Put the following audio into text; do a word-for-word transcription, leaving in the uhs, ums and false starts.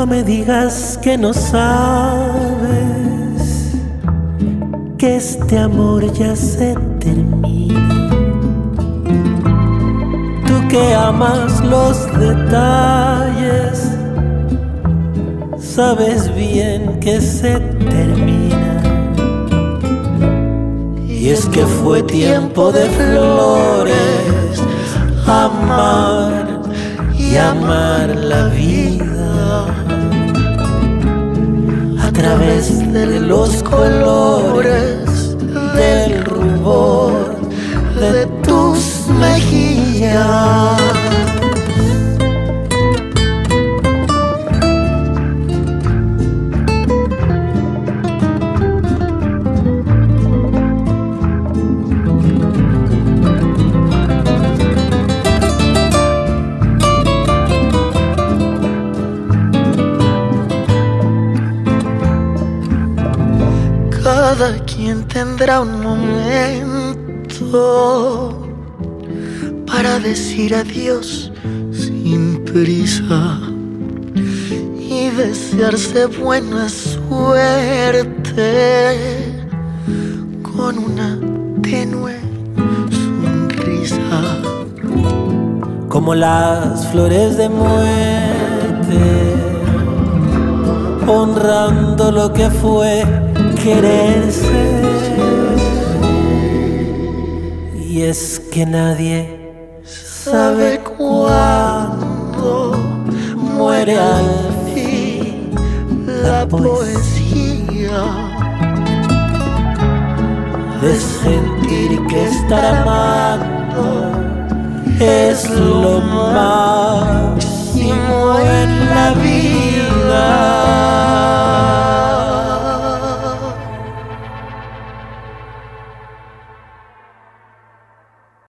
me digas que no sabes que este amor ya se termina. Tú que amas los detalles, sabes bien que se termina. Y es que fue tiempo de flores, amar y amar la vida a través de los colores del rubor de tus mejillas. Cada quien tendrá un momento para decir adiós sin prisa y desearse buena suerte con una tenue sonrisa. Como las flores de muerte, honrando lo que fue quererse. Y es que nadie sabe cuándo muere al fin la poesía de sentir que estar amando es lo máximo en la vida.